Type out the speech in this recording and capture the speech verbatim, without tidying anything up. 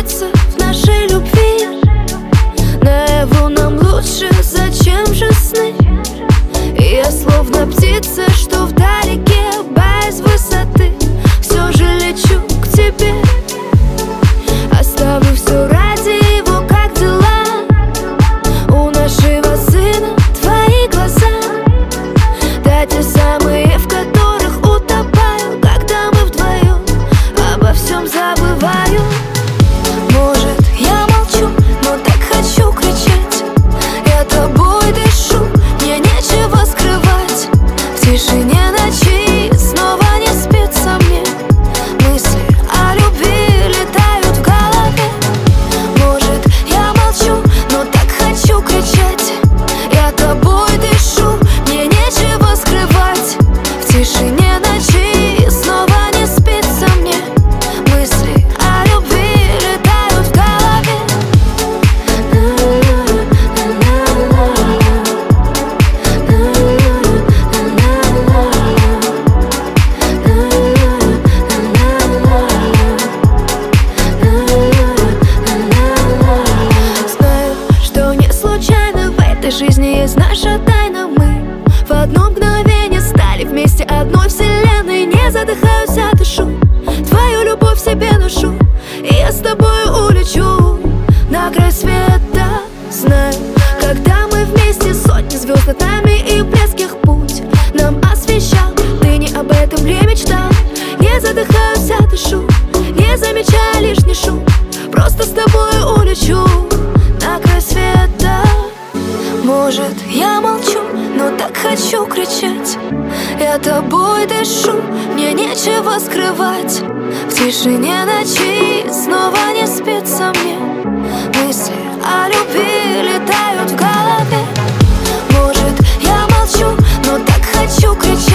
снится в нашей любви. Наяву нам лучше, зачем же сны? И я словно птица, что вдалеке, боясь высоты, все же лечу к тебе. Оставлю все ради его, как дела. У нашего сына твои глаза, да те самые, в которых утопаю, когда мы вдвоем обо всем забываю. Может, я молчу, но так хочу кричать. Я тобой дышу, мне нечего скрывать. В тишине ночи снова не спится мне. Мысли о любви летают в голове. Может, я молчу, но так хочу кричать. Я тобой дышу, мне нечего скрывать. В тишине ночи снова не спится мне. Мысли о любви летают в голове. Знаю, что не случайно в этой жизни есть наша тайна. Мы в одно мгновение стали вместе одной вселенной. Не задыхаюсь, а дышу, твою любовь в себе ношу. И я с тобой улечу на край света. Знаю, когда мы вместе, сотни звезд над нами и близких путь нам освещал. Ты не об этом ли мечтал? Не задыхаюсь, а дышу, не замечая лишний шум. Просто с тобой улечу на край света. Может, я молчу, но так хочу кричать. Я тобой дышу, мне нечего скрывать. В тишине ночи снова не спится мне. Мысли о любви летают в голове. Может, я молчу, но так хочу кричать.